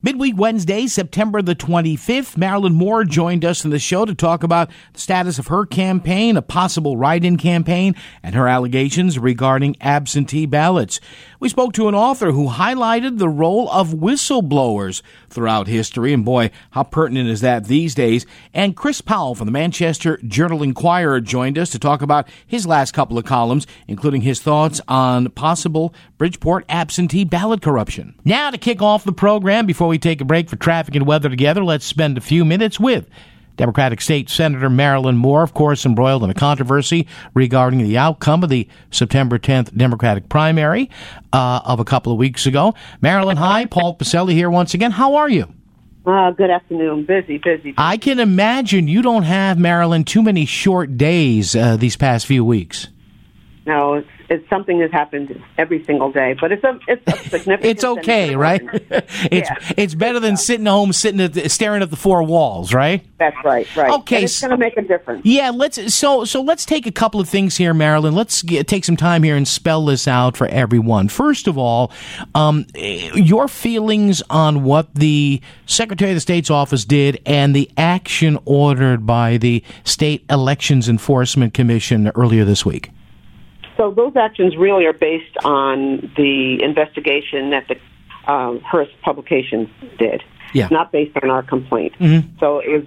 Midweek Wednesday, September the 25th, Marilyn Moore joined us in the show to talk about the status of her campaign, a possible write-in campaign, and her allegations regarding absentee ballots. We spoke to an author who highlighted the role of whistleblowers throughout history, and boy, how pertinent is that these days. And Chris Powell from the Manchester Journal-Inquirer joined us to talk about his last couple of columns, including his thoughts on possible Bridgeport absentee ballot corruption. Now, to kick off the program, before we take a break for traffic and weather together, let's spend a few minutes with Democratic State Senator Marilyn Moore, of course, embroiled in a controversy regarding the outcome of the September 10th Democratic primary of a couple of weeks ago. Marilyn, hi. Paul Pacelli here once again. How are you? Good afternoon. Busy. I can imagine you don't have, Marilyn, too many short days these past few weeks. No, it's something that happens every single day, but it's a significant. It's okay, right? It's better than sitting home, staring at the four walls, right? That's right. Okay, and it's going to make a difference. Yeah, let's take a couple of things here, Marilyn. Let's take some time here and spell this out for everyone. First of all, your feelings on what the Secretary of the State's office did and the action ordered by the State Elections Enforcement Commission earlier this week. So those actions really are based on the investigation that the Hearst Publications did. Yeah. Not based on our complaint. Mm-hmm. So it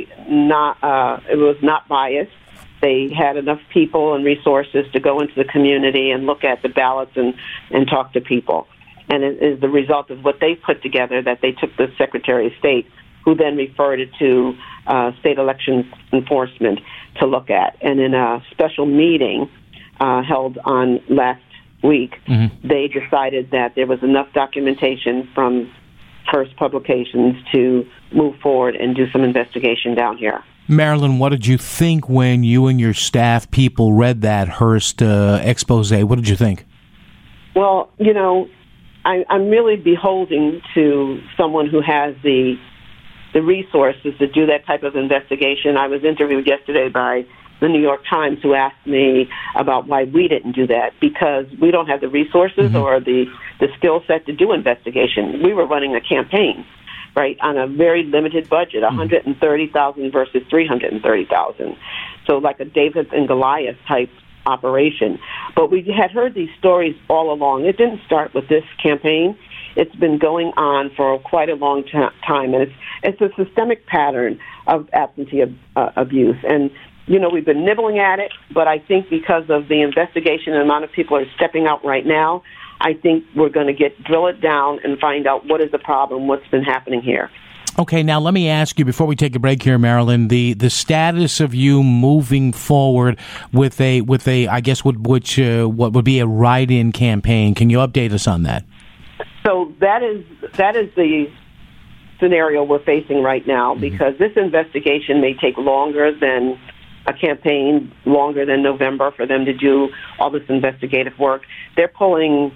was not biased. They had enough people and resources to go into the community and look at the ballots and talk to people. And it is the result of what they put together that they took the Secretary of State, who then referred it to State Elections Enforcement to look at. And in a special meeting held on last week, they decided that there was enough documentation from Hearst Publications to move forward and do some investigation down here. Marilyn, what did you think when you and your staff people read that Hearst expose? What did you think? Well, I'm really beholden to someone who has the resources to do that type of investigation. I was interviewed yesterday by the New York Times, who asked me about why we didn't do that, because we don't have the resources or the skill set to do investigation. We were running a campaign, right, on a very limited budget, $130,000 versus $330,000. So like a David and Goliath type operation. But we had heard these stories all along. It didn't start with this campaign. It's been going on for quite a long time, and it's a systemic pattern of absentee abuse. And we've been nibbling at it, but I think because of the investigation and the amount of people are stepping out right now, I think we're going to drill it down and find out what is the problem, what's been happening here. Okay, now let me ask you, before we take a break here, Marilyn, the status of you moving forward with I guess what would be a write-in campaign. Can you update us on that? So that is the scenario we're facing right now, because this investigation may take longer than a campaign, longer than November, for them to do all this investigative work. They're pulling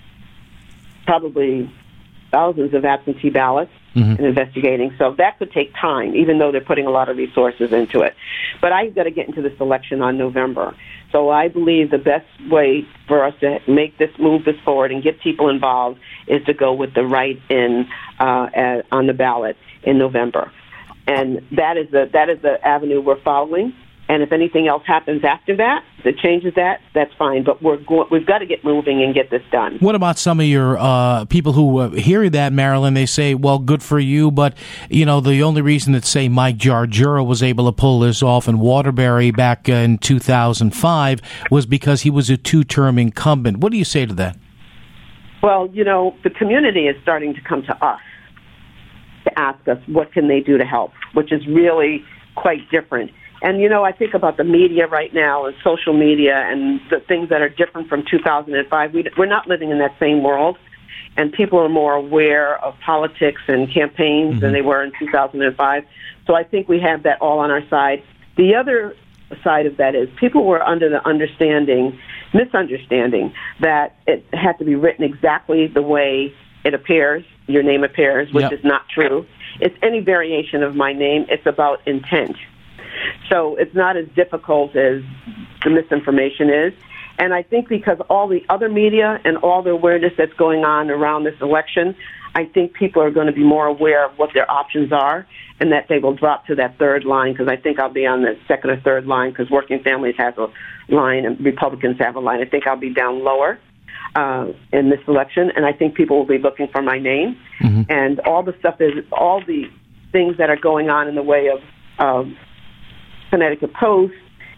probably thousands of absentee ballots and investigating. So that could take time, even though they're putting a lot of resources into it. But I've got to get into this election on November. So I believe the best way for us to move this forward and get people involved is to go with the write-in on the ballot in November. And that is the avenue we're following. And if anything else happens after that changes that's fine. But we've got to get moving and get this done. What about some of your people who hear that, Marilyn? They say, well, good for you, but, the only reason that, say, Mike Jargura was able to pull this off in Waterbury back in 2005 was because he was a two-term incumbent. What do you say to that? Well, the community is starting to come to us to ask us what can they do to help, which is really quite different. And, I think about the media right now and social media and the things that are different from 2005. We're not living in that same world, and people are more aware of politics and campaigns than they were in 2005. So I think we have that all on our side. The other side of that is people were under the misunderstanding that it had to be written exactly the way it appears, your name appears, which is not true. It's any variation of my name. It's about intent. So it's not as difficult as the misinformation is. And I think because all the other media and all the awareness that's going on around this election, I think people are going to be more aware of what their options are and that they will drop to that third line, because I think I'll be on the second or third line, because Working Families has a line and Republicans have a line. I think I'll be down lower in this election, and I think people will be looking for my name. And all the things that are going on in the way of Connecticut Post,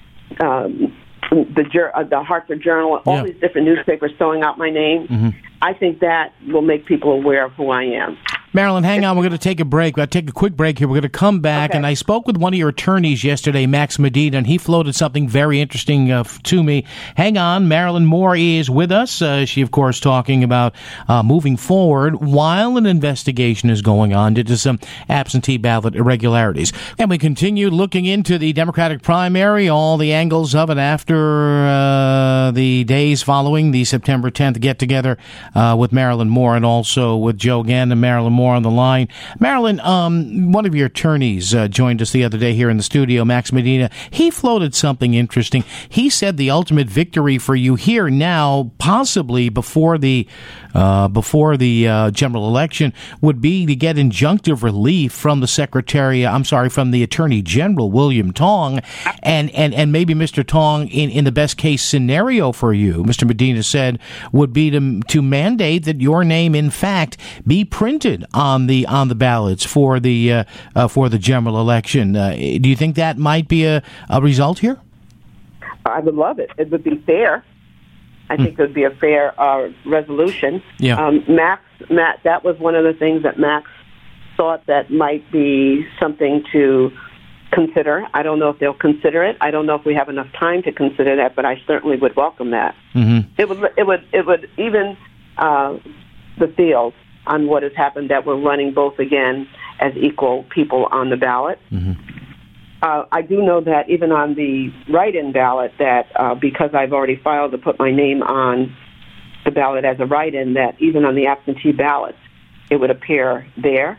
the Hartford Journal, all these different newspapers throwing out my name, I think that will make people aware of who I am. Marilyn, hang on. We're going to take a break. We'll take a quick break here. We're going to come back, and I spoke with one of your attorneys yesterday, Max Medina, and he floated something very interesting to me. Hang on. Marilyn Moore is with us. She, of course, talking about moving forward while an investigation is going on into some absentee ballot irregularities. And we continue looking into the Democratic primary, all the angles of it after the days following the September 10th get-together with Marilyn Moore, and also with Joe Gant and Marilyn Moore on the line. Marilyn, one of your attorneys joined us the other day here in the studio, Max Medina. He floated something interesting. He said the ultimate victory for you here now, possibly before the general election, would be to get injunctive relief from from the Attorney General, William Tong, and maybe Mr. Tong, in the best case scenario for you, Mr. Medina said, would be to mandate that your name, in fact, be printed on the ballots for the general election. Do you think that might be a result here? I would love it. It would be fair. I think it would be a fair resolution. Yeah. Matt, that was one of the things that Max thought that might be something to consider. I don't know if they'll consider it. I don't know if we have enough time to consider that, but I certainly would welcome that. It would even the field on what has happened, that we're running both again as equal people on the ballot. I do know that even on the write-in ballot, that because I've already filed to put my name on the ballot as a write-in, that even on the absentee ballots, it would appear there.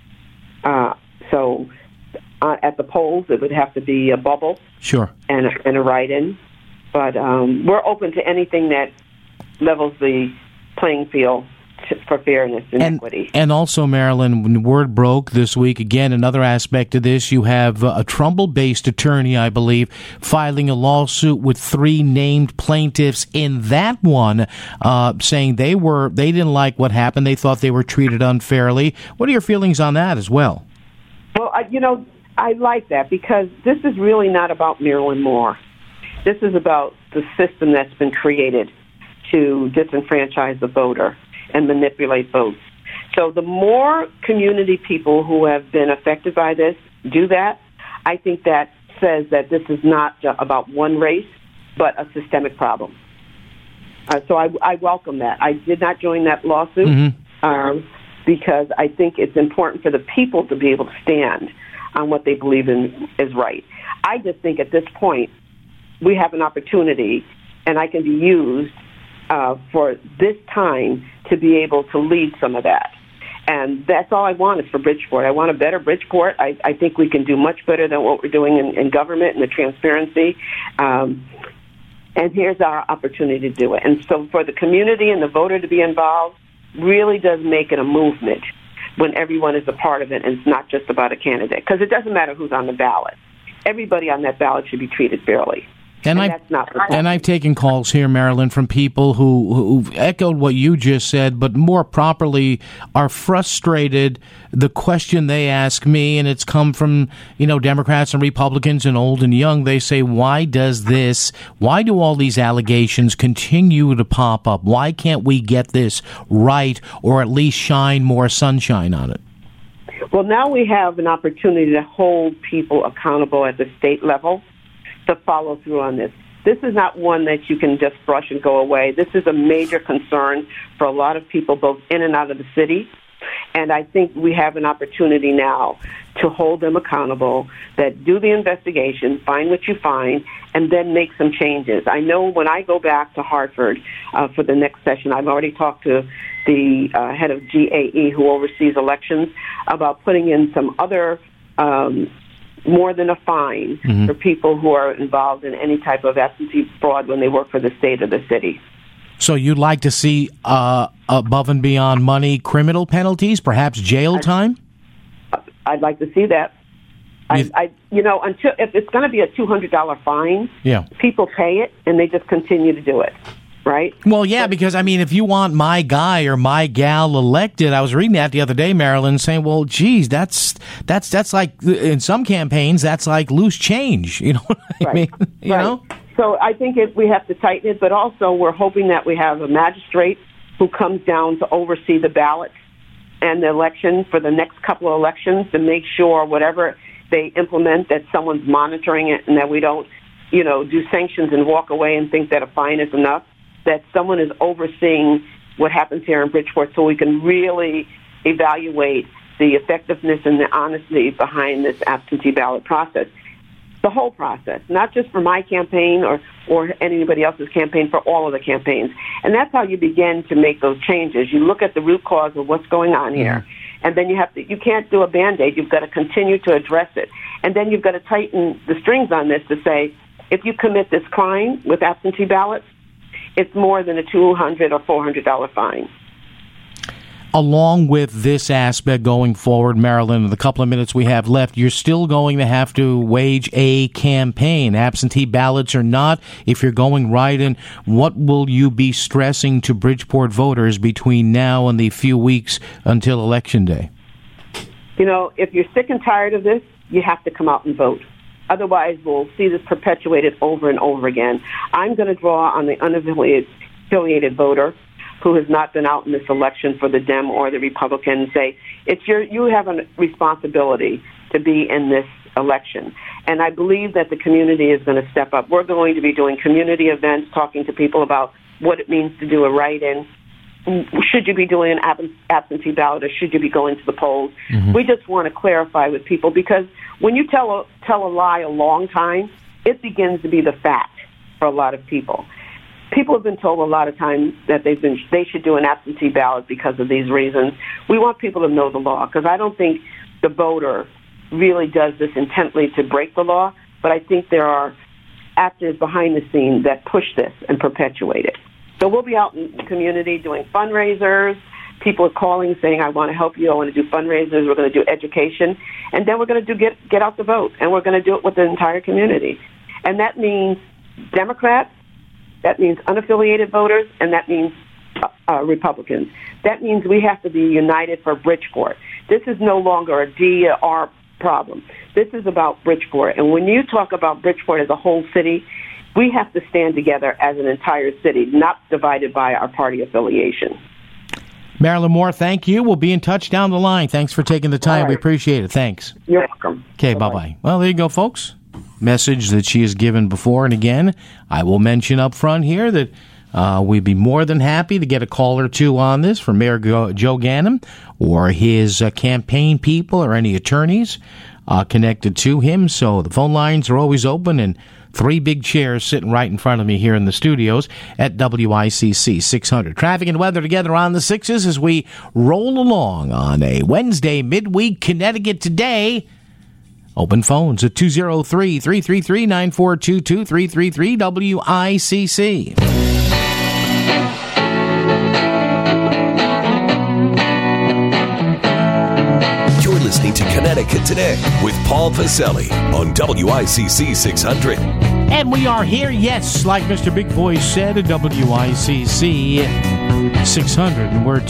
So at the polls, it would have to be a bubble, sure, and a write-in. But we're open to anything that levels the playing field for fairness and equity. And also, Marilyn, when word broke this week, again, another aspect of this, you have a Trumbull-based attorney, I believe, filing a lawsuit with 3 named plaintiffs in that one, saying they didn't like what happened. They thought they were treated unfairly. What are your feelings on that as well? Well, I like that, because this is really not about Marilyn Moore. This is about the system that's been created to disenfranchise the voter and manipulate votes. So the more community people who have been affected by this do that, I think that says that this is not about one race, but a systemic problem. So I welcome that. I did not join that lawsuit because I think it's important for the people to be able to stand on what they believe in is right. I just think at this point we have an opportunity, and I can be used for this time to be able to lead some of that. And that's all I want is for Bridgeport. I want a better Bridgeport. I think we can do much better than what we're doing in government and the transparency. And here's our opportunity to do it. And so for the community and the voter to be involved really does make it a movement when everyone is a part of it, and it's not just about a candidate. Because it doesn't matter who's on the ballot. Everybody on that ballot should be treated fairly. And I've taken calls here, Marilyn, from people who've echoed what you just said, but more properly are frustrated. The question they ask me, and it's come from, Democrats and Republicans and old and young, they say, why do all these allegations continue to pop up? Why can't we get this right, or at least shine more sunshine on it? Well, now we have an opportunity to hold people accountable at the state level to follow through on this. This is not one that you can just brush and go away. This is a major concern for a lot of people, both in and out of the city. And I think we have an opportunity now to hold them accountable, that do the investigation, find what you find, and then make some changes. I know when I go back to Hartford for the next session, I've already talked to the head of GAE, who oversees elections, about putting in some other more than a fine for people who are involved in any type of absentee fraud when they work for the state or the city. So you'd like to see above and beyond money criminal penalties, perhaps jail time? I'd like to see that. Until if it's going to be a $200 fine, people pay it and they just continue to do it, right? Well, yeah, because I mean, if you want my guy or my gal elected, I was reading that the other day, Marilyn, saying, well, geez, that's like in some campaigns, that's like loose change. You know what I mean? You know. So I think we have to tighten it, but also we're hoping that we have a magistrate who comes down to oversee the ballots and the election for the next couple of elections to make sure whatever they implement that someone's monitoring it and that we don't, do sanctions and walk away and think that a fine is enough, that someone is overseeing what happens here in Bridgeport so we can really evaluate the effectiveness and the honesty behind this absentee ballot process. The whole process, not just for my campaign or anybody else's campaign, for all of the campaigns. And that's how you begin to make those changes. You look at the root cause of what's going on here. And then you can't do a Band-Aid. You've got to continue to address it. And then you've got to tighten the strings on this to say, if you commit this crime with absentee ballots, it's more than a $200 or $400 fine. Along with this aspect going forward, Marilyn, in the couple of minutes we have left, you're still going to have to wage a campaign, absentee ballots or not. If you're going right in, what will you be stressing to Bridgeport voters between now and the few weeks until Election Day? If you're sick and tired of this, you have to come out and vote. Otherwise, we'll see this perpetuated over and over again. I'm going to draw on the unaffiliated voter who has not been out in this election for the Dem or the Republican and say, you have a responsibility to be in this election. And I believe that the community is going to step up. We're going to be doing community events, talking to people about what it means to do a write-in. Should you be doing an absentee ballot or should you be going to the polls? Mm-hmm. We just want to clarify with people because when you tell a lie a long time, it begins to be the fact for a lot of people. People have been told a lot of times that they should do an absentee ballot because of these reasons. We want people to know the law because I don't think the voter really does this intently to break the law, but I think there are actors behind the scenes that push this and perpetuate it. So we'll be out in the community doing fundraisers. People are calling saying, I want to help you. I want to do fundraisers. We're going to do education. And then we're going to do get out the vote. And we're going to do it with the entire community. And that means Democrats, that means unaffiliated voters, and that means Republicans. That means we have to be united for Bridgeport. This is no longer a D or R problem. This is about Bridgeport. And when you talk about Bridgeport as a whole city, we have to stand together as an entire city, not divided by our party affiliation. Marilyn Moore, thank you. We'll be in touch down the line. Thanks for taking the time. Right. We appreciate it. Thanks. You're welcome. Okay, bye-bye. Well, there you go, folks. Message that she has given before and again. I will mention up front here that we'd be more than happy to get a call or two on this from Mayor Joe Ganim or his campaign people or any attorneys connected to him. So the phone lines are always open, and 3 big chairs sitting right in front of me here in the studios at WICC 600. Traffic and weather together on the 6s as we roll along on a Wednesday midweek Connecticut Today. Open phones at 203-333-9422, 333 WICC. You're listening to Connecticut Today with Paul Pacelli on WICC 600. And we are here, yes, like Mr. Big Voice said, at WICC 600. And we're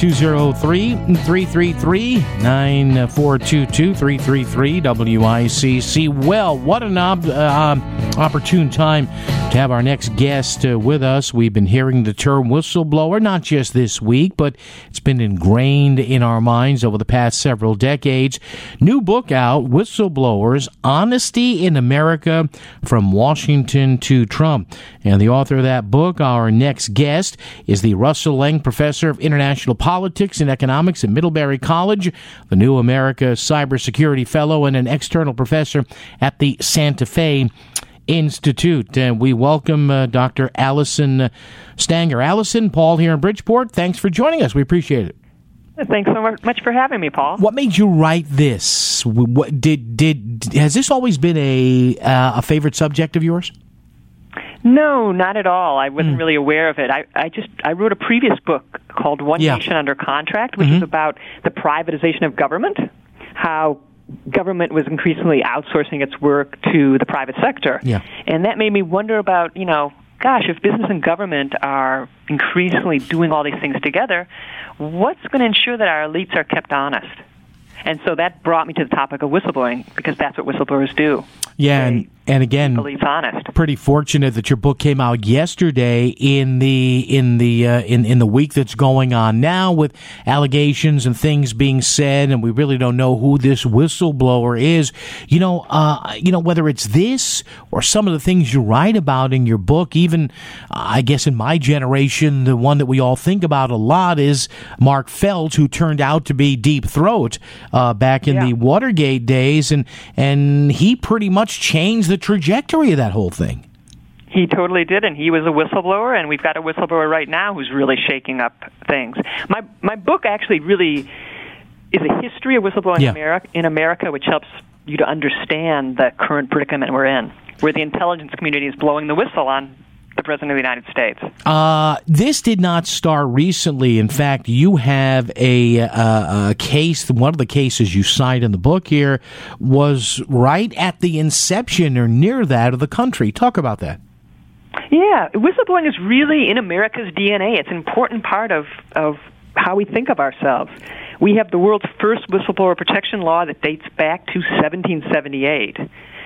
203-333-9422, 333 WICC. Well, what an opportune time to have our next guest with us. We've been hearing the term whistleblower, not just this week, but it's been ingrained in our minds over the past several decades. New book out, Whistleblowers, Honesty in America, From Washington to Trump. And the author of that book, our next guest, is the Russell Lang Professor of International Politics and Economics at Middlebury College, the New America Cybersecurity Fellow, and an external professor at the Santa Fe Institute. And we welcome Dr. Allison Stanger. Allison, Paul here in Bridgeport, thanks for joining us. We appreciate it. Thanks so much for having me, Paul. What made you write this? Has this always been a favorite subject of yours? No, not at all. I wasn't really aware of it. I wrote a previous book called One Nation Under Contract, which is about the privatization of government, how government was increasingly outsourcing its work to the private sector. Yeah. And that made me wonder about, if business and government are increasingly doing all these things together, what's going to ensure that our elites are kept honest? And so that brought me to the topic of whistleblowing, because that's what whistleblowers do. Yeah, and again, believe honest. Pretty fortunate that your book came out yesterday in the week that's going on now, with allegations and things being said, and we really don't know who this whistleblower is. Whether it's this or some of the things you write about in your book. Even I guess in my generation, the one that we all think about a lot is Mark Felt, who turned out to be Deep Throat back in the Watergate days, and he pretty much changed the trajectory of that whole thing. He totally did, and he was a whistleblower, and we've got a whistleblower right now who's really shaking up things. My book actually really is a history of whistleblowing in America, which helps you to understand the current predicament we're in, where the intelligence community is blowing the whistle on the President of the United States. This did not start recently. In fact, you have a case, one of the cases you cite in the book here was right at the inception or near that of the country. Talk about that. Yeah, whistleblowing is really in America's DNA. It's an important part of how we think of ourselves. We have the world's first whistleblower protection law that dates back to 1778.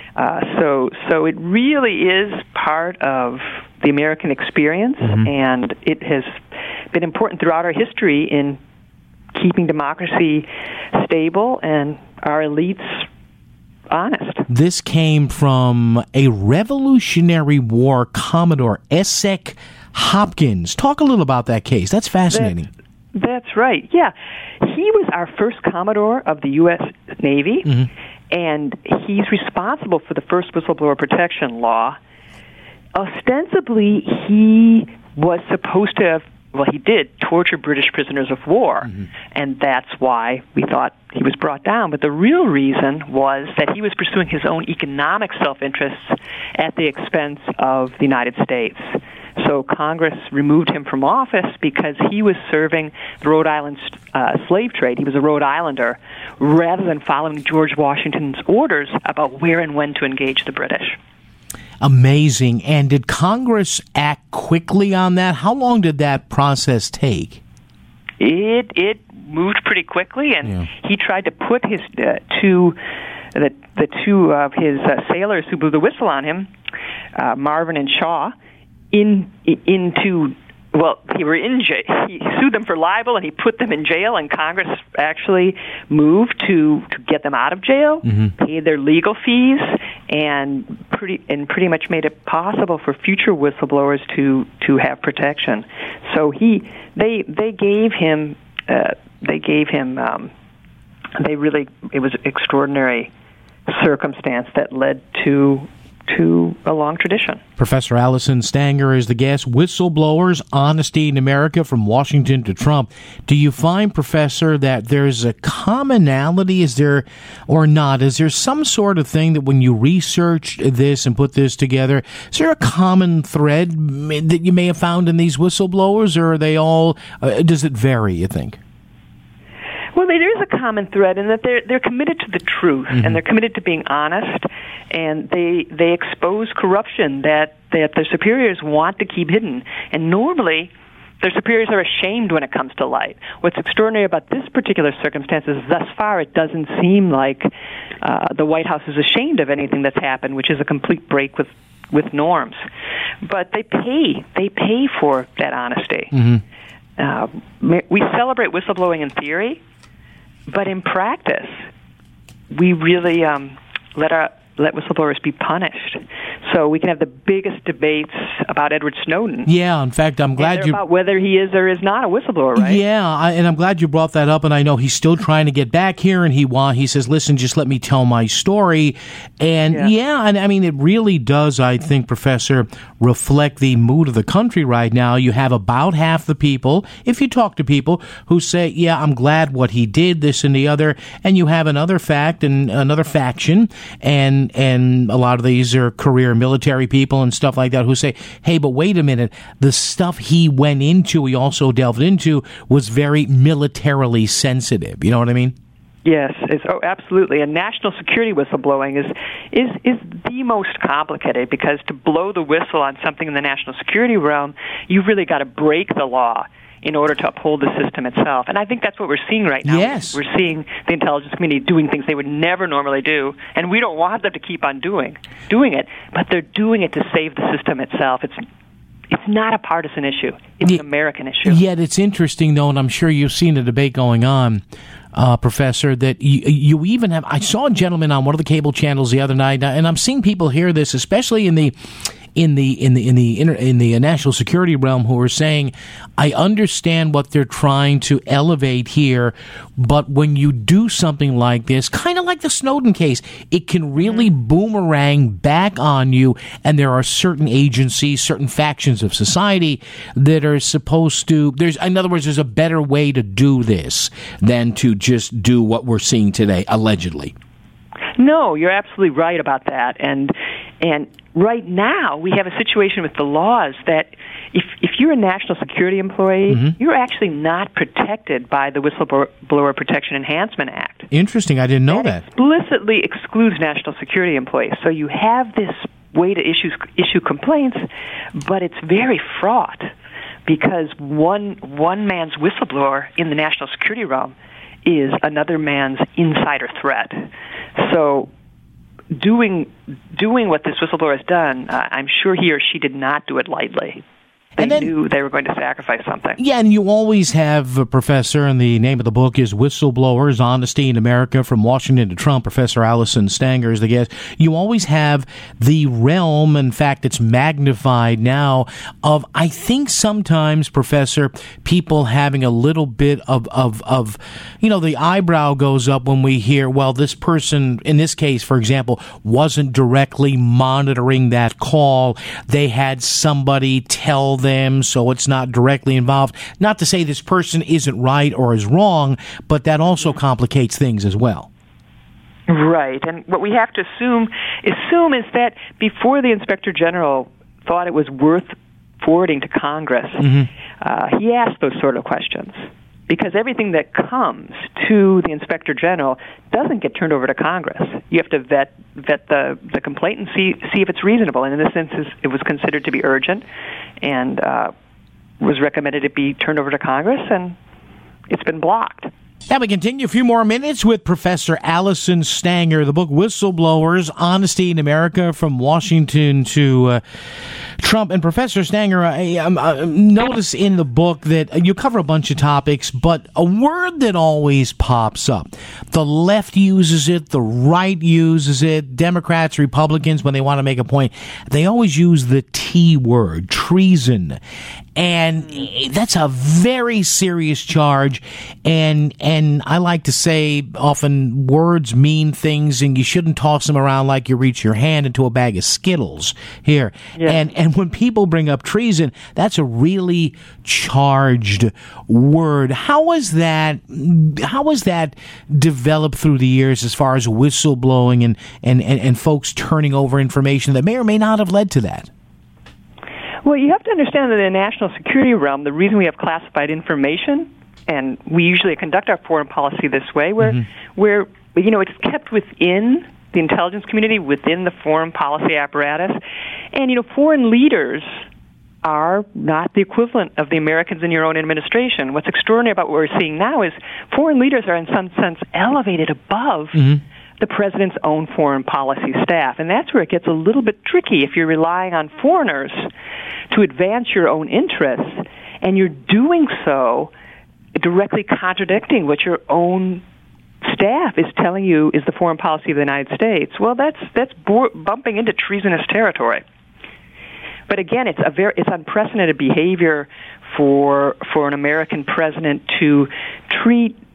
So it really is part of the American experience, and it has been important throughout our history in keeping democracy stable and our elites honest. This came from a Revolutionary War Commodore, Esek Hopkins. Talk a little about that case. That's fascinating. That's right. Yeah. He was our first Commodore of the U.S. Navy, and he's responsible for the first whistleblower protection law. Ostensibly, he was supposed to have, he did torture British prisoners of war, and that's why we thought he was brought down. But the real reason was that he was pursuing his own economic self-interests at the expense of the United States. So Congress removed him from office because he was serving the Rhode Island slave trade. He was a Rhode Islander, rather than following George Washington's orders about where and when to engage the British. Amazing. And did Congress act quickly on that? How long did that process take? It moved pretty quickly, and he tried to put his two of his sailors who blew the whistle on him, Marvin and Shaw, into he were in jail. He sued them for libel, and he put them in jail, and Congress actually moved to get them out of jail, paid their legal fees, and pretty much made it possible for future whistleblowers to have protection. So it was an extraordinary circumstance that led to a long tradition. Professor Allison Stanger is the guest. Whistleblowers, Honesty in America, from Washington to Trump. Do you find, Professor, that there's a commonality? Is there, or not? Is there some sort of thing that when you research this and put this together, is there a common thread that you may have found in these whistleblowers, or are they all, does it vary, you think? Well, there is a common thread in that they're committed to the truth, and they're committed to being honest, and they expose corruption that their superiors want to keep hidden. And normally, their superiors are ashamed when it comes to light. What's extraordinary about this particular circumstance is thus far it doesn't seem like the White House is ashamed of anything that's happened, which is a complete break with norms. But they pay for that honesty. We celebrate whistleblowing in theory, but in practice, we really let whistleblowers be punished. So we can have the biggest debates about Edward Snowden. Yeah, in fact, I'm glad about whether he is or is not a whistleblower, right? Yeah, and I'm glad you brought that up, and I know he's still trying to get back here, and he says, listen, just let me tell my story. And and I mean, it really does, I think, Professor, reflect the mood of the country right now. You have about half the people, if you talk to people, who say, yeah, I'm glad what he did, this and the other, and you have another fact and another faction, and a lot of these are career military people and stuff like that who say, hey, but wait a minute, the stuff he went into, he also delved into, was very militarily sensitive. You know what I mean? Yes, absolutely. And national security whistleblowing is the most complicated, because to blow the whistle on something in the national security realm, you've really got to break the law in order to uphold the system itself. And I think that's what we're seeing right now. Yes. We're seeing the intelligence community doing things they would never normally do, and we don't want them to keep on doing it, but they're doing it to save the system itself. It's not a partisan issue. It's an American issue. Yet it's interesting, though, and I'm sure you've seen the debate going on, Professor, that you even have... I saw a gentleman on one of the cable channels the other night, and I'm seeing people hear this, especially in the national security realm, who are saying, I understand what they're trying to elevate here, but when you do something like this, kind of like the Snowden case, it can really boomerang back on you, and there are certain agencies, certain factions of society that are supposed to... in other words, there's a better way to do this than to just do what we're seeing today, allegedly. No, you're absolutely right about that. And right now, we have a situation with the laws that if you're a national security employee, you're actually not protected by the Whistleblower Protection Enhancement Act. Interesting. I didn't know that. Explicitly excludes national security employees. So you have this way to issue complaints, but it's very fraught, because one man's whistleblower in the national security realm is another man's insider threat. So doing what this whistleblower has done, I'm sure he or she did not do it lightly. They knew they were going to sacrifice something. Yeah, and you always have, Professor, and the name of the book is Whistleblowers, Honesty in America, From Washington to Trump. Professor Allison Stanger is the guest. You always have the realm, in fact, it's magnified now, of, I think sometimes, Professor, people having a little bit of the eyebrow goes up when we hear, well, this person, in this case, for example, wasn't directly monitoring that call. They had somebody tell them, so it's not directly involved. Not to say this person isn't right or is wrong, but that also complicates things as well. Right, and what we have to assume is that before the Inspector General thought it was worth forwarding to Congress, he asked those sort of questions. Because everything that comes to the Inspector General doesn't get turned over to Congress. You have to vet the complaint and see if it's reasonable. And in this instance, it was considered to be urgent and was recommended it be turned over to Congress, and it's been blocked. Now we continue a few more minutes with Professor Allison Stanger. The book Whistleblowers, Honesty in America, From Washington to Trump. And Professor Stanger, I notice in the book that you cover a bunch of topics, but a word that always pops up. The left uses it, the right uses it, Democrats, Republicans, when they want to make a point, they always use the T word, treason. And that's a very serious charge, and I like to say often words mean things, and you shouldn't toss them around like you reach your hand into a bag of Skittles here. Yeah. And when people bring up treason, that's a really charged word. How is that developed through the years as far as whistleblowing and folks turning over information that may or may not have led to that? Well, you have to understand that in the national security realm, the reason we have classified information, and we usually conduct our foreign policy this way, where it's kept within the intelligence community, within the foreign policy apparatus, and foreign leaders are not the equivalent of the Americans in your own administration. What's extraordinary about what we're seeing now is foreign leaders are in some sense elevated above the president's own foreign policy staff. And that's where it gets a little bit tricky if you're relying on foreigners to advance your own interests, and you're doing so directly contradicting what your own staff is telling you is the foreign policy of the United States. Well, that's bumping into treasonous territory. But again, it's unprecedented behavior for an American president to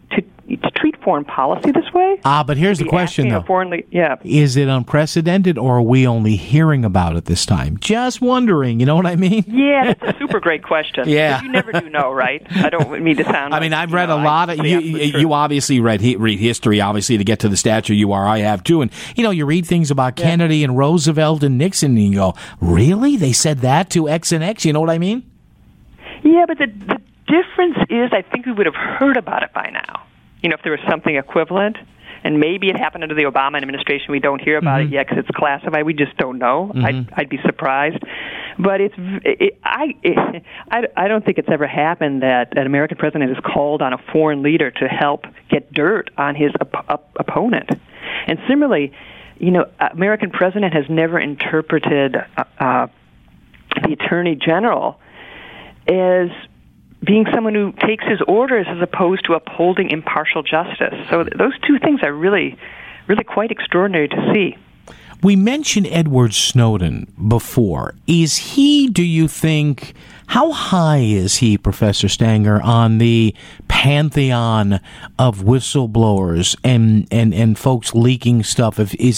to treat foreign policy this way. But here's the question, though. Yeah. Is it unprecedented, or are we only hearing about it this time? Just wondering, you know what I mean? Yeah, that's a super great question. Yeah. You never do know, right? I don't mean to sound I've read a lot of... You obviously read history, obviously, to get to the stature you are. I have, too. And, you read things about Kennedy and Roosevelt and Nixon, and you go, really? They said that to X and X? You know what I mean? Yeah, but the difference is I think we would have heard about it by now. If there was something equivalent, and maybe it happened under the Obama administration, we don't hear about it yet because it's classified. We just don't know. I'd be surprised, but I don't think it's ever happened that an American president has called on a foreign leader to help get dirt on his opponent. And similarly, American president has never interpreted the Attorney General as being someone who takes his orders as opposed to upholding impartial justice. So those two things are really, really quite extraordinary to see. We mentioned Edward Snowden before. Is he, do you think, how high is he, Professor Stanger, on the pantheon of whistleblowers and folks leaking stuff? Is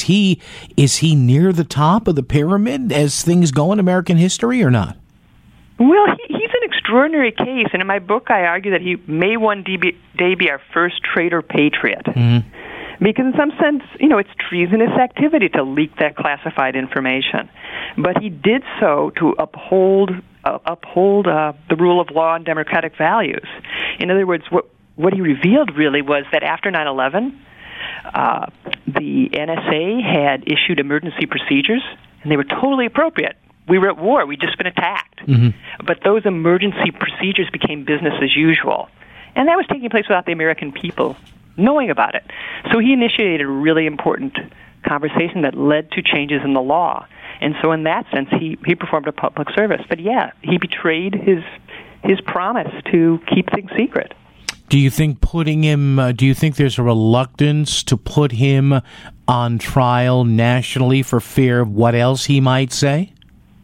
he near the top of the pyramid as things go in American history or not? Well, he's an extraordinary case, and in my book I argue that he may one day be our first traitor patriot. Mm-hmm. Because in some sense, it's treasonous activity to leak that classified information. But he did so to uphold the rule of law and democratic values. In other words, what he revealed really was that after 9/11, the NSA had issued emergency procedures, and they were totally appropriate. We were at war. We'd just been attacked. Mm-hmm. But those emergency procedures became business as usual. And that was taking place without the American people knowing about it. So he initiated a really important conversation that led to changes in the law. And so in that sense, he performed a public service. But yeah, he betrayed his promise to keep things secret. Do you think do you think there's a reluctance to put him on trial nationally for fear of what else he might say?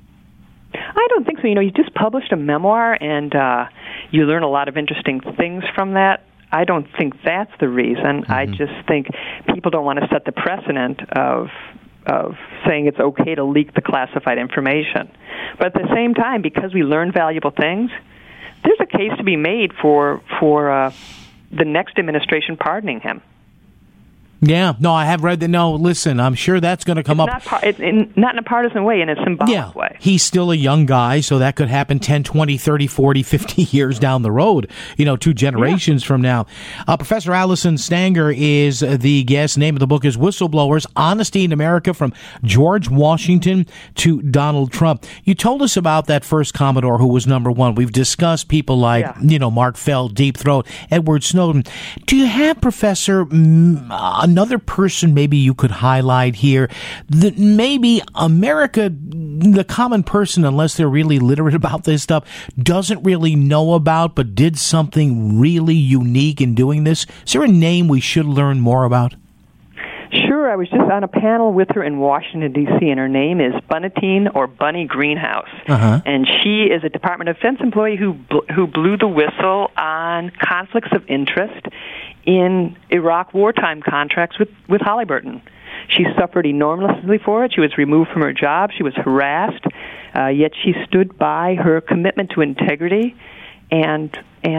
I don't think so. You just published a memoir, and you learn a lot of interesting things from that. I don't think that's the reason. Mm-hmm. I just think people don't want to set the precedent of saying it's okay to leak the classified information. But at the same time, because we learn valuable things, there's a case to be made for the next administration pardoning him. Yeah, no, I have read that. No, listen, I'm sure that's going to come up. Not in a partisan way, in a symbolic way. He's still a young guy, so that could happen 10, 20, 30, 40, 50 years down the road, 2 generations from now. Professor Allison Stanger is the guest. Name of the book is Whistleblowers, Honesty in America from George Washington to Donald Trump. You told us about that first Commodore who was number one. We've discussed people like, Mark Feld, Deep Throat, Edward Snowden. Do you have, Professor, another person maybe you could highlight here that maybe America, the common person, unless they're really literate about this stuff, doesn't really know about, but did something really unique in doing this? Is there a name we should learn more about? Sure. I was just on a panel with her in Washington, D.C., and her name is Bunny Greenhouse. Uh-huh. And she is a Department of Defense employee who blew the whistle on conflicts of interest in Iraq wartime contracts with Halliburton. She suffered enormously for it. She was removed from her job. She was harassed, yet she stood by her commitment to integrity and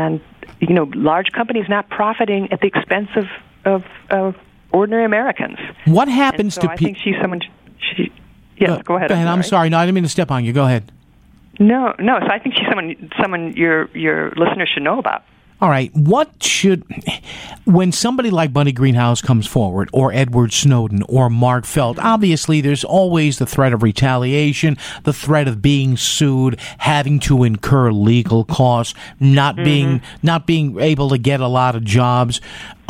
large companies not profiting at the expense of ordinary Americans. What happens to people? I think she's someone. Yes, go ahead. I'm sorry. No, I didn't mean to step on you. Go ahead. No. So I think she's someone your listeners should know about. All right, when somebody like Bunny Greenhouse comes forward, or Edward Snowden, or Mark Feld, obviously there's always the threat of retaliation, the threat of being sued, having to incur legal costs, not being able to get a lot of jobs.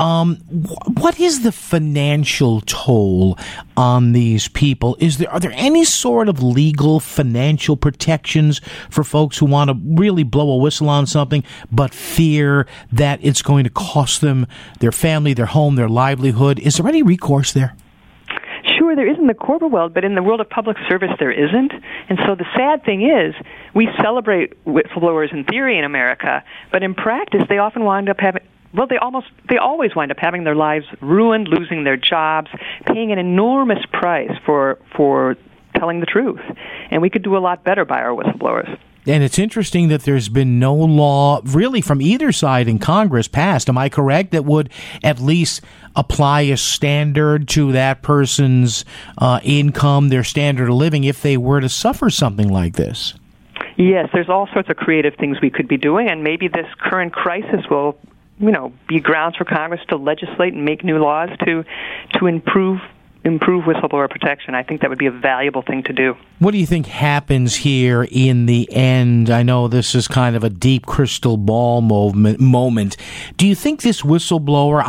What is the financial toll on these people? Are there any sort of legal financial protections for folks who want to really blow a whistle on something but fear that it's going to cost them their family, their home, their livelihood? Is there any recourse there? Sure, there is in the corporate world, but in the world of public service, there isn't. And so the sad thing is, we celebrate whistleblowers in theory in America, but in practice, they often wind up well, they always wind up having their lives ruined, losing their jobs, paying an enormous price for telling the truth. And we could do a lot better by our whistleblowers. And it's interesting that there's been no law really from either side in Congress passed, am I correct, that would at least apply a standard to that person's income, their standard of living, if they were to suffer something like this? Yes, there's all sorts of creative things we could be doing, and maybe this current crisis will, be grounds for Congress to legislate and make new laws to improve whistleblower protection. I think that would be a valuable thing to do. What do you think happens here in the end? I know this is kind of a deep crystal ball moment. Do you think this whistleblower,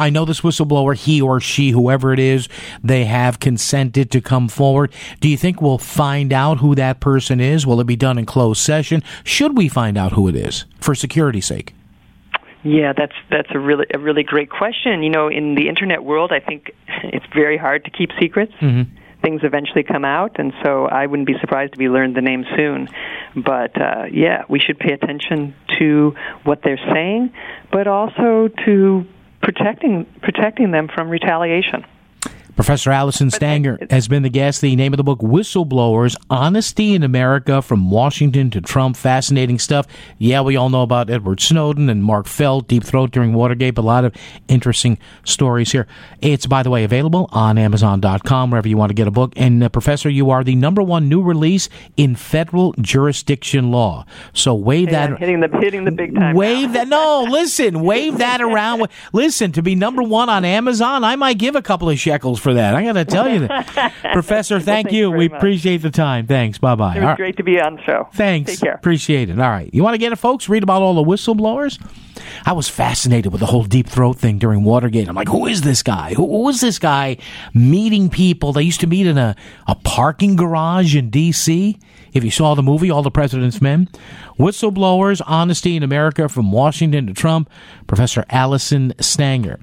he or she, whoever it is, they have consented to come forward? Do you think we'll find out who that person is? Will it be done in closed session? Should we find out who it is for security's sake? Yeah, that's a really great question. In the internet world, I think it's very hard to keep secrets. Mm-hmm. Things eventually come out, and so I wouldn't be surprised if we learned the name soon. But we should pay attention to what they're saying, but also to protecting them from retaliation. Professor Allison Stanger has been the guest. The name of the book, Whistleblowers, Honesty in America from Washington to Trump. Fascinating stuff. Yeah, we all know about Edward Snowden and Mark Felt, Deep Throat during Watergate, but a lot of interesting stories here. It's, by the way, available on Amazon.com, wherever you want to get a book. And, Professor, you are the #1 new release in federal jurisdiction law. So wave that. Hitting the big time. Wave that. No, listen, wave that around. Listen, to be #1 on Amazon, I might give a couple of shekels for that. I got to tell you that. Professor, thank you. We appreciate the time. Thanks. Bye-bye. It was great to be on the show. Thanks. Take care. Appreciate it. All right. You want to get it, folks? Read about all the whistleblowers? I was fascinated with the whole Deep Throat thing during Watergate. I'm like, who is this guy? Who is this guy meeting people? They used to meet in a parking garage in D.C. If you saw the movie, All the President's Men. Whistleblowers, Honesty in America from Washington to Trump. Professor Allison Stanger.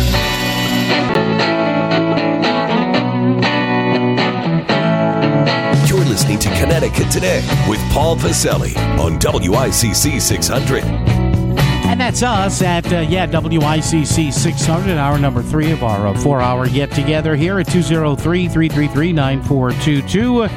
Listening to Connecticut Today with Paul Pacelli on WICC 600. And that's us at, WICC 600, hour number 3 of our 4-hour get-together here at 203-333-9422,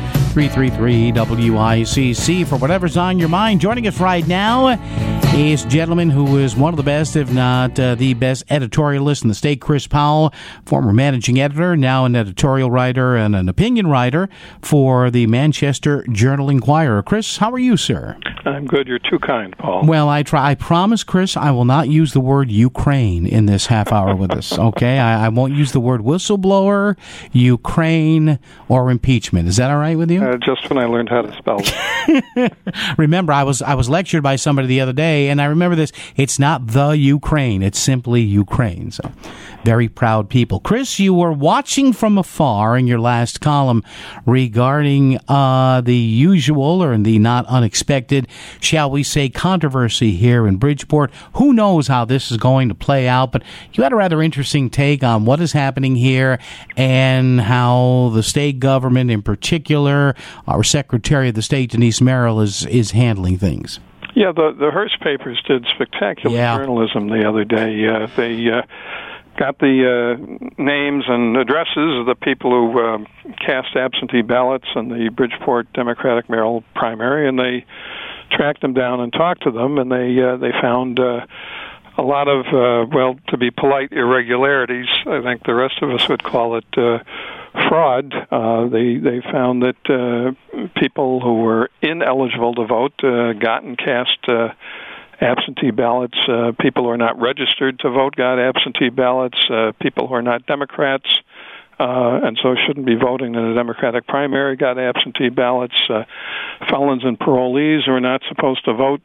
333-WICC for whatever's on your mind. Joining us right now is a gentleman who is one of the best, if not the best editorialist in the state, Chris Powell, former managing editor, now an editorial writer and an opinion writer for the Manchester Journal-Inquirer. Chris, how are you, sir? I'm good. You're too kind, Paul. Well, I promise, Chris, I will not use the word Ukraine in this half hour with us, okay? I won't use the word whistleblower, Ukraine, or impeachment. Is that all right with you? Just when I learned how to spell it. Remember, I was lectured by somebody the other day, and I remember this. It's not the Ukraine. It's simply Ukraine. So, very proud people. Chris, you were watching from afar in your last column regarding the usual or the not unexpected, shall we say, controversy here in Bridgeport. Who knows how this is going to play out, but you had a rather interesting take on what is happening here and how the state government, in particular, our Secretary of the State, Denise Merrill, is handling things. Yeah, the Hearst papers did spectacular journalism the other day. They got the names and addresses of the people who cast absentee ballots in the Bridgeport Democratic mayoral primary, and they tracked them down and talked to them, and they found a lot of, to be polite, irregularities. I think the rest of us would call it fraud. They found that people who were ineligible to vote got and cast absentee ballots. People who are not registered to vote got absentee ballots. People who are not Democrats and so shouldn't be voting in a Democratic primary got absentee ballots. Felons and parolees who are not supposed to vote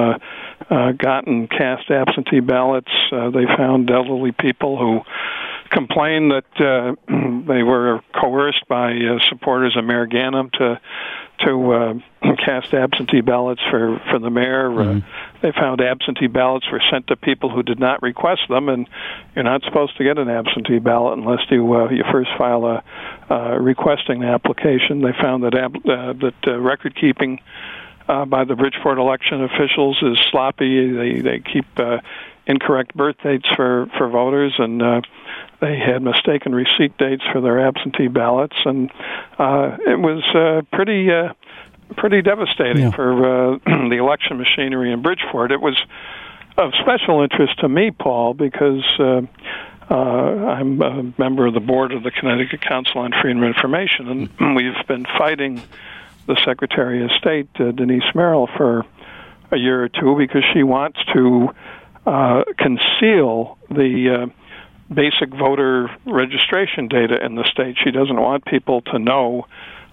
got and cast absentee ballots. They found elderly people who complained that they were coerced by supporters of Mayor Ganim to cast absentee ballots for the mayor. Mm-hmm. They found absentee ballots were sent to people who did not request them, and you're not supposed to get an absentee ballot unless you first file a requesting application. They found that record keeping by the Bridgeport election officials is sloppy. They keep incorrect birth dates for voters, and they had mistaken receipt dates for their absentee ballots, and it was pretty devastating for the election machinery in Bridgeport. It was of special interest to me, Paul, because I'm a member of the board of the Connecticut Council on Freedom of Information, and we've been fighting the Secretary of State, Denise Merrill, for a year or two because she wants to conceal the basic voter registration data in the state. She doesn't want people to know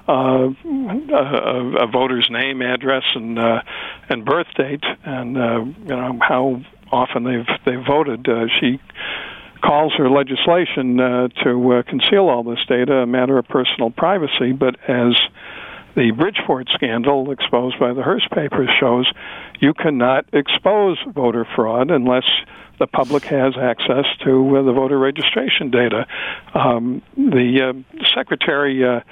a voter's name, address, and birth date, and how often they've voted. She calls her legislation to conceal all this data a matter of personal privacy, but as the Bridgeport scandal exposed by the Hearst papers shows, you cannot expose voter fraud unless the public has access to the voter registration data. The Secretary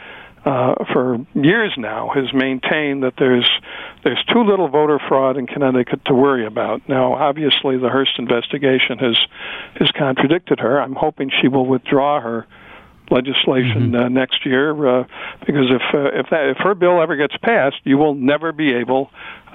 for years now has maintained that there's too little voter fraud in Connecticut to worry about. Now, obviously, the Hearst investigation has contradicted her. I'm hoping she will withdraw her legislation next year, because if her bill ever gets passed, you will never be able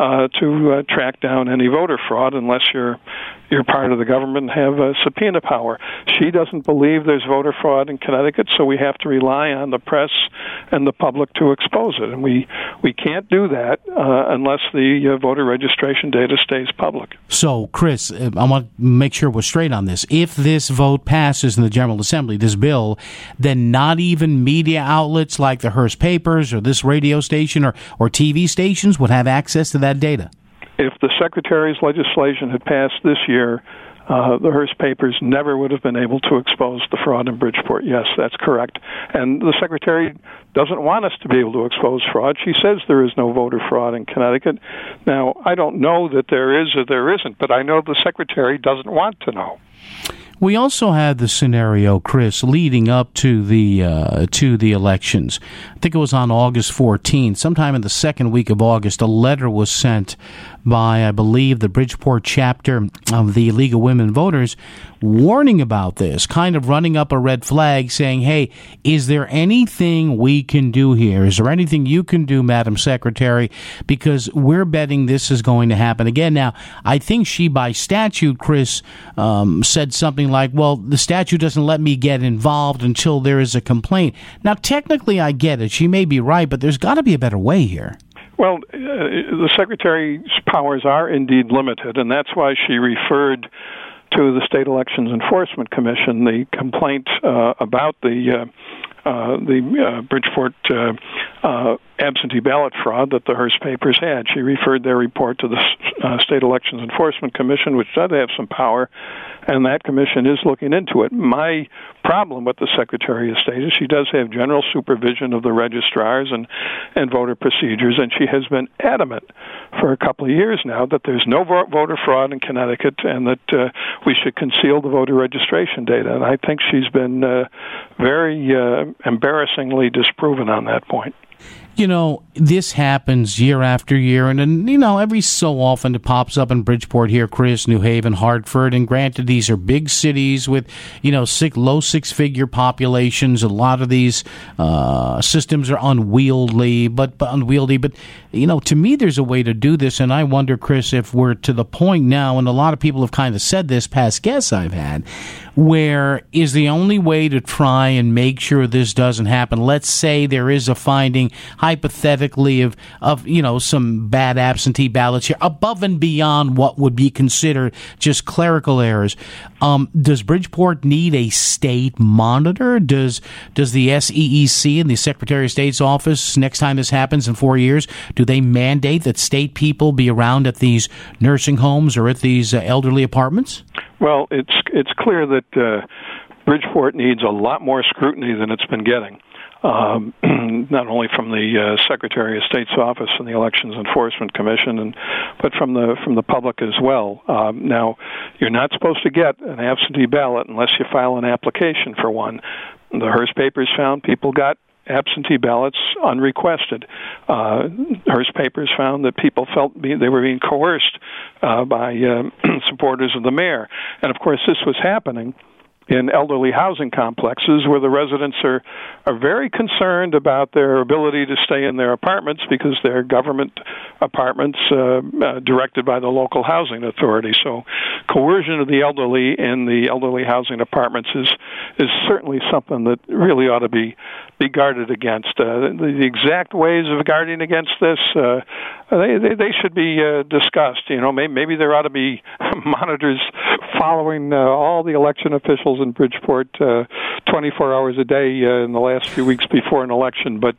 to track down any voter fraud unless you're part of the government and have subpoena power. She doesn't believe there's voter fraud in Connecticut, so we have to rely on the press and the public to expose it, and we can't do that unless the voter registration data stays public. So, Chris, I want to make sure we're straight on this. If this vote passes in the General Assembly, this bill, then not even media outlets like the Hearst papers or this radio station or TV stations would have access to that data? If the Secretary's legislation had passed this year, the Hearst papers never would have been able to expose the fraud in Bridgeport. Yes, that's correct. And the Secretary doesn't want us to be able to expose fraud. She says there is no voter fraud in Connecticut. Now, I don't know that there is or there isn't, but I know the Secretary doesn't want to know. We also had the scenario, Chris, leading up to the elections. I think it was on August 14th. Sometime in the second week of August, a letter was sent by, I believe, the Bridgeport chapter of the League of Women Voters, warning about this, kind of running up a red flag, saying, hey, is there anything we can do here? Is there anything you can do, Madam Secretary? Because we're betting this is going to happen again. Now, I think she, by statute, Chris, said something like, well, the statute doesn't let me get involved until there is a complaint. Now, technically, I get it. She may be right, but there's got to be a better way here. Well, the Secretary's powers are indeed limited, and that's why she referred to the State Elections Enforcement Commission the complaint about the Bridgeport absentee ballot fraud that the Hearst papers had. She referred their report to the State Elections Enforcement Commission, which does have some power, and that commission is looking into it. My problem with the Secretary of State is she does have general supervision of the registrars and voter procedures, and she has been adamant for a couple of years now that there's no voter fraud in Connecticut and that we should conceal the voter registration data. And I think she's been very embarrassingly disproven on that point. You know, this happens year after year, and you know, every so often it pops up in Bridgeport here, Chris, New Haven, Hartford, and granted, these are big cities with, you know, low six-figure populations. A lot of these systems are unwieldy, but you know, to me, there's a way to do this, and I wonder, Chris, if we're to the point now, and a lot of people have kind of said this, past guests I've had, where is the only way to try and make sure this doesn't happen. Let's say there is a finding, hypothetically, of you know, some bad absentee ballots here, above and beyond what would be considered just clerical errors. Does Bridgeport need a state monitor? Does the SEEC and the Secretary of State's office, next time this happens in 4 years, do they mandate that state people be around at these nursing homes or at these elderly apartments? Well, it's clear that Bridgeport needs a lot more scrutiny than it's been getting. Not only from the Secretary of State's office and the Elections Enforcement Commission, but from the public as well. Now, you're not supposed to get an absentee ballot unless you file an application for one. The Hearst papers found people got absentee ballots unrequested. Hearst papers found that people felt they were being coerced by supporters of the mayor. And, of course, this was happening in elderly housing complexes where the residents are very concerned about their ability to stay in their apartments because they're government apartments directed by the local housing authority. So coercion of the elderly in the elderly housing apartments is certainly something that really ought to be guarded against. The exact ways of guarding against this, they should be discussed. Maybe there ought to be monitors following all the election officials in Bridgeport 24 hours a day in the last few weeks before an election. But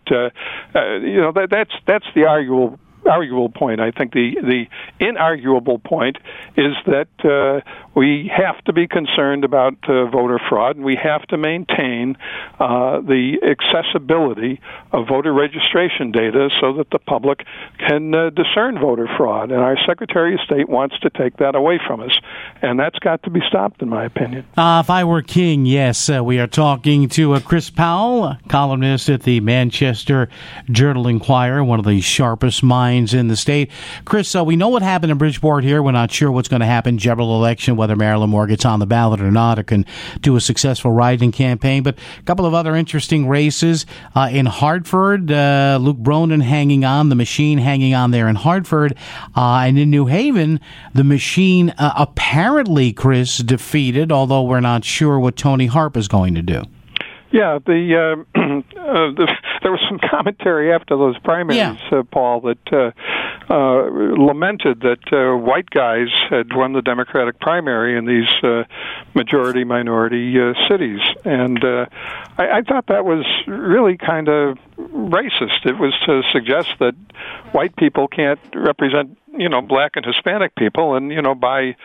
that's the arguable point. I think the inarguable point is that we have to be concerned about voter fraud, and we have to maintain the accessibility of voter registration data so that the public can discern voter fraud. And our Secretary of State wants to take that away from us, and that's got to be stopped, in my opinion. If I were king, yes. We are talking to Chris Powell, columnist at the Manchester Journal-Inquirer, one of the sharpest minds in the state. Chris, we know what happened in Bridgeport here. We're not sure what's going to happen general election, whether Marilyn Moore gets on the ballot or not, or can do a successful write-in campaign. But a couple of other interesting races in Hartford. Luke Bronin hanging on, the machine hanging on there in Hartford. And in New Haven, the machine apparently, Chris, defeated, although we're not sure what Tony Harp is going to do. Yeah, there was some commentary after those primaries, Paul, that lamented that white guys had won the Democratic primary in these majority-minority cities. And I thought that was really kind of racist. It was to suggest that white people can't represent, black and Hispanic people, and, by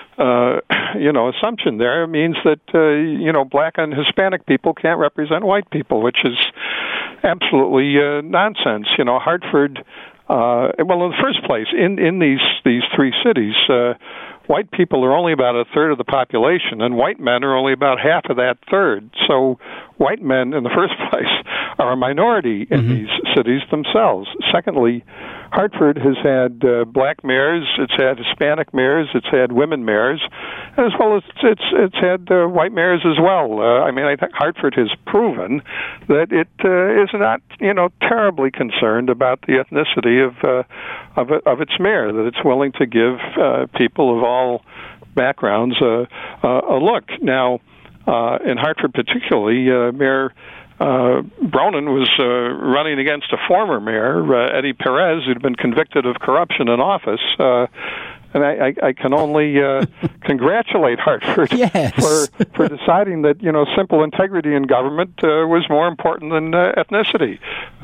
assumption there means that, black and Hispanic people can't represent white people, which is absolutely nonsense. Hartford, well, in the first place, in these three cities, white people are only about a third of the population, and white men are only about half of that third. So white men, in the first place, are a minority in these cities themselves. Secondly, Hartford has had black mayors, it's had Hispanic mayors, it's had women mayors, as well as it's had white mayors as well. I think Hartford has proven that it is not, terribly concerned about the ethnicity of its mayor, that it's willing to give people of all backgrounds a look. Now, in Hartford particularly, Mayor Bronin was running against a former mayor, Eddie Perez, who'd been convicted of corruption in office. And I can only congratulate Hartford for deciding that, simple integrity in government was more important than ethnicity.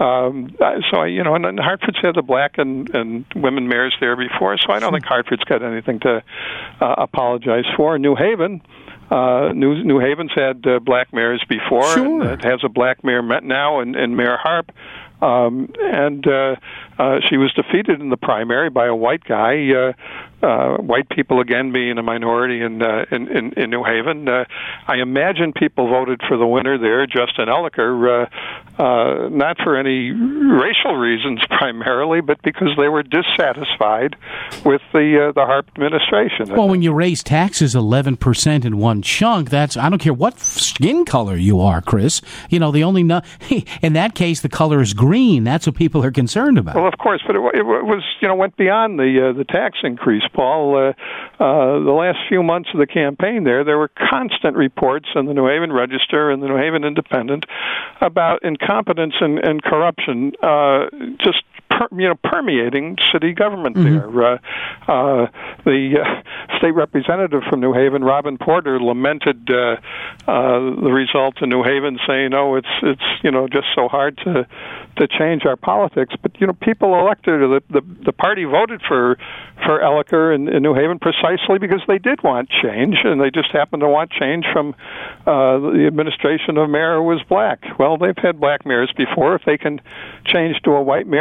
And Hartford's had the black and women mayors there before, so I don't think Hartford's got anything to apologize for. New Haven, New Haven's had black mayors before, and it has a black mayor now, and Mayor Harp. She was defeated in the primary by a white guy. White people again being a minority in New Haven. I imagine people voted for the winner there, Justin Elicker, not for any racial reasons primarily, but because they were dissatisfied with the Harp administration. Well, when you raise taxes 11% in one chunk, I don't care what skin color you are, Chris. In that case, the color is green. That's what people are concerned about. Well, of course, but it was went beyond the tax increase, Paul. The last few months of the campaign there were constant reports in the New Haven Register and the New Haven Independent about incompetence and corruption just permeating city government there. The state representative from New Haven, Robin Porter, lamented the result in New Haven, saying, it's just so hard to change our politics. But, people elected, the party voted for Elicker in New Haven precisely because they did want change, and they just happened to want change from the administration of mayor who was black. Well, they've had black mayors before. If they can change to a white mayor because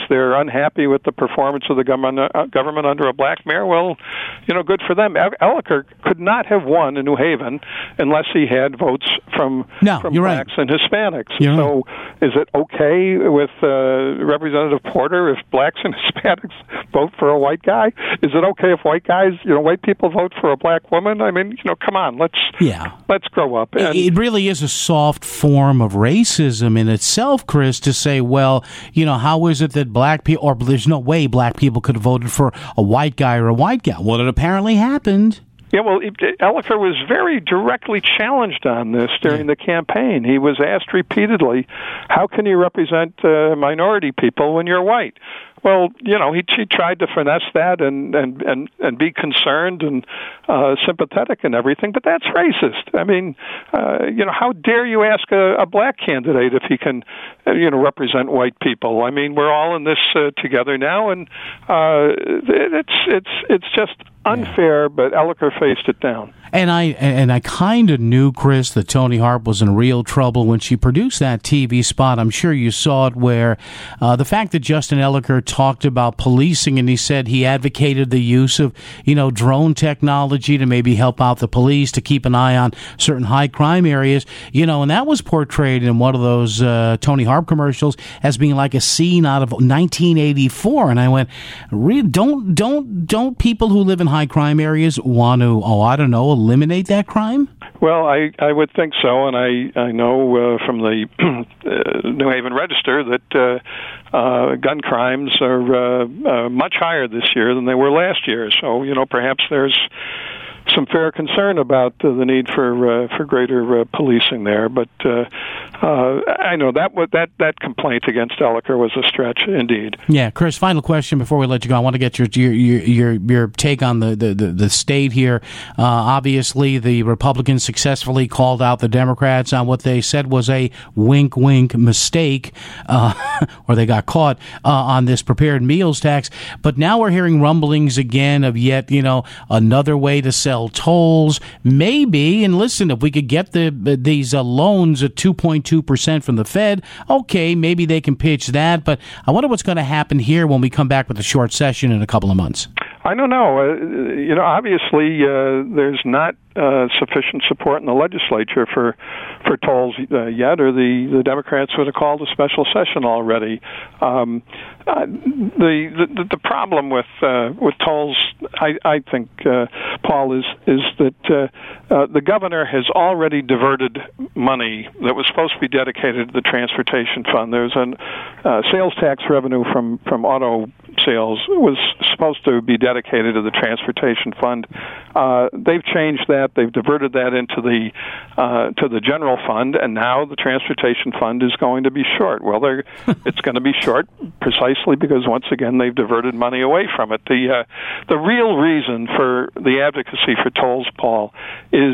they're unhappy with the performance of the government under a black mayor. Well, good for them. Elicker could not have won in New Haven unless he had votes from blacks and Hispanics. So is it okay with Representative Porter if blacks and Hispanics vote for a white guy? Is it okay if white people vote for a black woman? I mean, come on, let's grow up. And it really is a soft form of racism in itself, Chris, to say, well, how is it that black people, or there's no way black people could have voted for a white guy or a white gal? Well, it apparently happened. Yeah, well, Elicker was very directly challenged on this during the campaign. He was asked repeatedly, how can you represent minority people when you're white? Well, he tried to finesse that and be concerned and sympathetic and everything, but that's racist. I mean, how dare you ask a black candidate if he can, represent white people? I mean, we're all in this together now, and it's just unfair. But Elicker faced it down. And I kind of knew, Chris, that Toni Harp was in real trouble when she produced that TV spot. I'm sure you saw it, where the fact that Justin Elicker talked about policing, and he said he advocated the use of, drone technology to maybe help out the police to keep an eye on certain high crime areas, and that was portrayed in one of those Toni Harp commercials as being like a scene out of 1984. And I went, don't people who live in high crime areas want to, eliminate that crime? Well, I would think so, and I know from the New Haven Register that gun crimes are much higher this year than they were last year. So, perhaps there's some fair concern about the need for greater policing there, but I know that complaint against Elicker was a stretch indeed. Yeah, Chris. Final question before we let you go. I want to get your take on the state here. Obviously, the Republicans successfully called out the Democrats on what they said was a wink mistake, or they got caught on this prepared meals tax. But now we're hearing rumblings again of yet another way to sell tolls, maybe. And listen, if we could get these loans at 2.2% from the Fed, okay, maybe they can pitch that. But I wonder what's going to happen here when we come back with a short session in a couple of months. I don't know. Obviously, there's not sufficient support in the legislature for tolls yet, or the Democrats would have called a special session already. The problem with tolls, I think, Paul, is that the governor has already diverted money that was supposed to be dedicated to the transportation fund. There's a sales tax revenue from auto sales was supposed to be dedicated to the transportation fund. They've changed that. They've diverted that into the general fund, and now the transportation fund is going to be short. Well, it's going to be short precisely because once again they've diverted money away from it. The real reason for the advocacy for tolls, Paul, is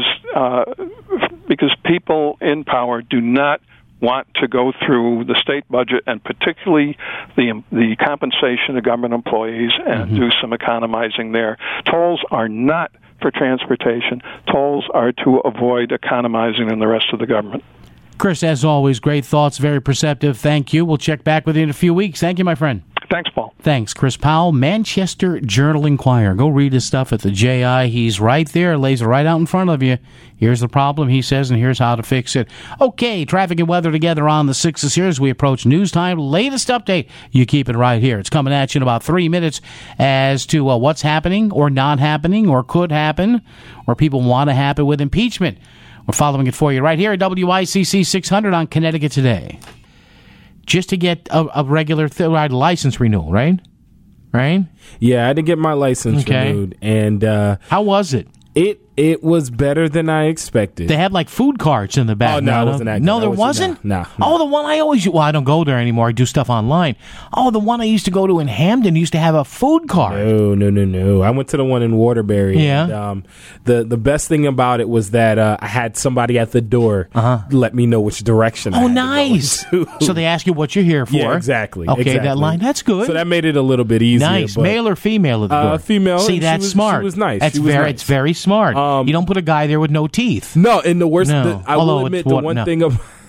because people in power do not want to go through the state budget, and particularly the compensation of government employees, and do some economizing there. Tolls are not for transportation. Tolls are to avoid economizing in the rest of the government. Chris, as always, great thoughts, very perceptive. Thank you. We'll check back with you in a few weeks. Thank you, my friend. Thanks, Paul. Thanks. Chris Powell, Manchester Journal-Inquirer. Go read his stuff at the JI. He's right there, lays it right out in front of you. Here's the problem, he says, and here's how to fix it. Okay, traffic and weather together on the 6s here as we approach news time. Latest update, you keep it right here. It's coming at you in about 3 minutes as to what's happening or not happening or could happen or people want to happen with impeachment. We're following it for you right here at WICC 600 on Connecticut Today. Just to get a regular license renewal, right? Right? Yeah, I did get my license renewed. And how was it? It was better than I expected. They had like food carts in the back. Oh, no, it wasn't that good. No, there wasn't? No. Oh, the one I always... Well, I don't go there anymore. I do stuff online. Oh, the one I used to go to in Hamden used to have a food cart. No. I went to the one in Waterbury. Yeah. And, the best thing about it was that I had somebody at the door let me know which direction I had nice. to go into. So they ask you what you're here for. Yeah, exactly. Okay, exactly. that line. That's good. So that made it a little bit easier. Nice. But, male or female at the door? Female. See, that's smart. She was nice. It's very smart. You don't put a guy there with no teeth. No, and the worst, No. I will admit, the one thing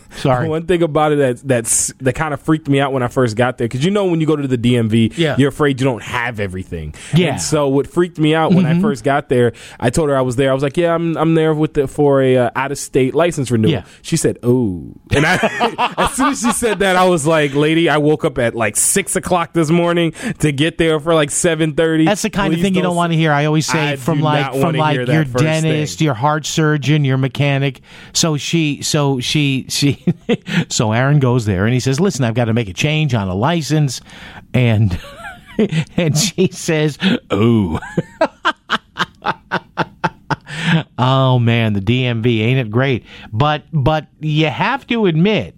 Sorry. One thing about it that kind of freaked me out when I first got there, because when you go to the DMV, you're afraid you don't have everything. Yeah. And so what freaked me out when I first got there, I told her I was there. I was like, yeah, I'm there for a out of state license renewal. Yeah. She said, oh, and as soon as she said that, I was like, lady, I woke up at like 6 o'clock this morning to get there for like 7:30. That's the kind of thing you don't want to hear. I always say from your dentist, your heart surgeon, your mechanic. So so Aaron goes there and he says, listen, I've got to make a change on a license. And she says, oh. Oh, man, the DMV, ain't it great? But you have to admit,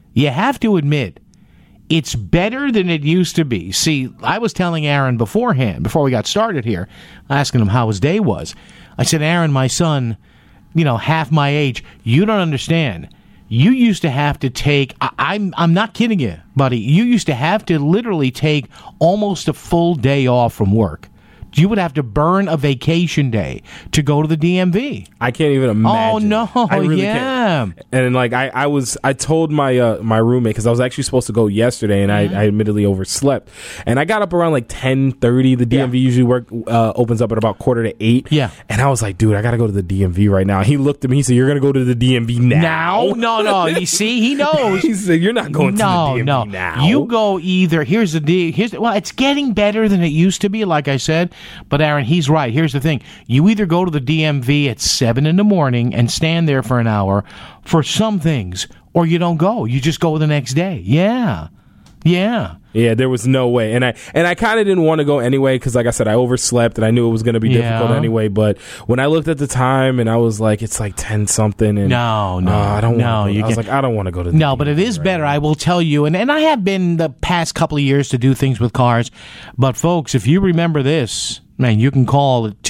it's better than it used to be. See, I was telling Aaron beforehand, before we got started here, asking him how his day was. I said, Aaron, my son, half my age, you don't understand. You used to have to take, I'm not kidding you, buddy, you used to have to literally take almost a full day off from work. You would have to burn a vacation day to go to the DMV. I can't even imagine. Oh, no, I really can't. And like I told my my roommate, because I was actually supposed to go yesterday, and I admittedly overslept. And I got up around like 10:30. The DMV usually opens up at about 7:45. Yeah. And I was like, dude, I got to go to the DMV right now. He looked at me. He said, you're going to go to the DMV now? No. You see, he knows. He said, you're not going to the DMV now. You go either. Well, it's getting better than it used to be, like I said. But Aaron, he's right. Here's the thing. You either go to the DMV at 7 in the morning and stand there for an hour for some things, or you don't go. You just go the next day. Yeah. There was no way. And I kind of didn't want to go anyway, because like I said, I overslept and I knew it was going to be difficult anyway. But when I looked at the time and I was like, it's like 10 something. And no, I don't want to go. I was like, I don't want to go to the No, but it is better. I will tell you. And I have been the past couple of years to do things with cars. But folks, if you remember this, man, you can call at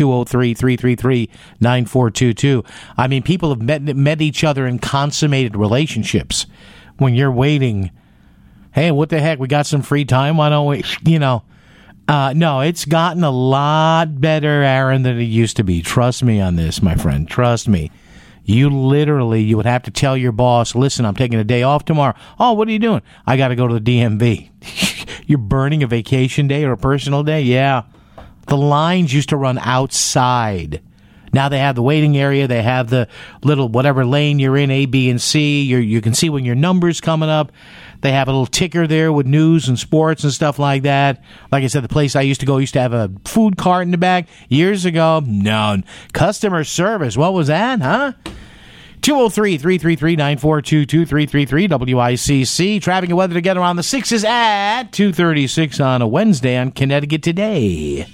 203-333-9422. I mean, people have met each other in consummated relationships. When you're waiting, hey, what the heck? We got some free time. Why don't we, no, it's gotten a lot better, Aaron, than it used to be. Trust me on this, my friend. Trust me. You would have to tell your boss, listen, I'm taking a day off tomorrow. Oh, what are you doing? I got to go to the DMV. You're burning a vacation day or a personal day? Yeah. The lines used to run outside. Now they have the waiting area. They have the little whatever lane you're in, A, B, and C. You can see when your number's coming up. They have a little ticker there with news and sports and stuff like that. Like I said, the place I used to go used to have a food cart in the back. Years ago, no. Customer service, what was that, huh? 203-333-9422, 333 WICC. Traffic and weather together on the 6s at 2:36 on a Wednesday on Connecticut Today.